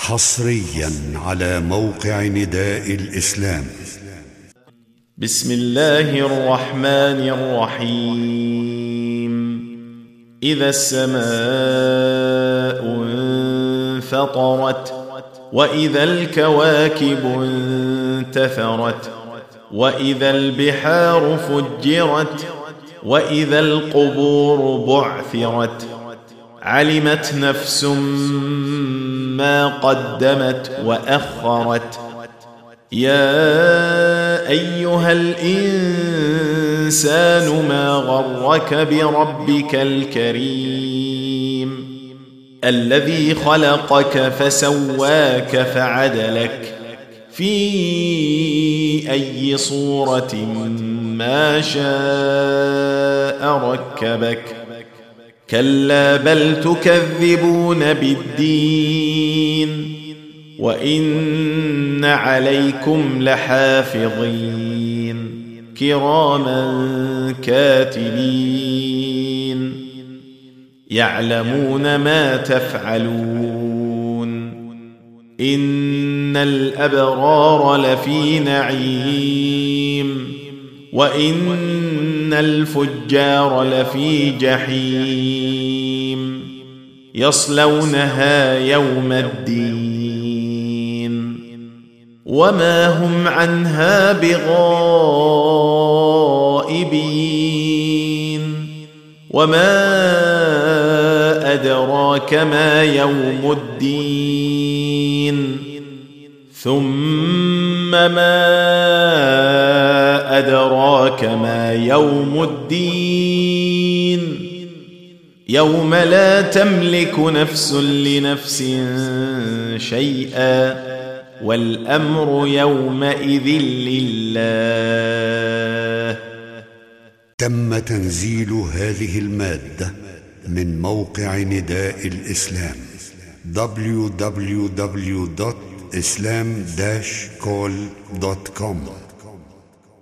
حصريا على موقع نداء الإسلام. بسم الله الرحمن الرحيم. إذا السماء انفطرت وإذا الكواكب انتثرت وإذا البحار فجرت وإذا القبور بعثرت علمت نفس ما قدمت وأخرت. يا أيها الإنسان ما غرك بربك الكريم الذي خلقك فسواك فعدلك في أي صورة ما شاء ركبك. كلا بل تكذبون بالدين وإن عليكم لحافظين كراما كاتبين يعلمون ما تفعلون. إن الأبرار لفي نعيم وإن الفجار لفي جحيم يصلونها يوم الدين وما هم عنها بغائبين. وما أدراك ما يوم الدين ثم ما أدراك ما يوم الدين يوم لا تملك نفس لنفس شيئا والأمر يومئذ لله. تم تنزيل هذه المادة من موقع نداء الإسلام www.islam-call.com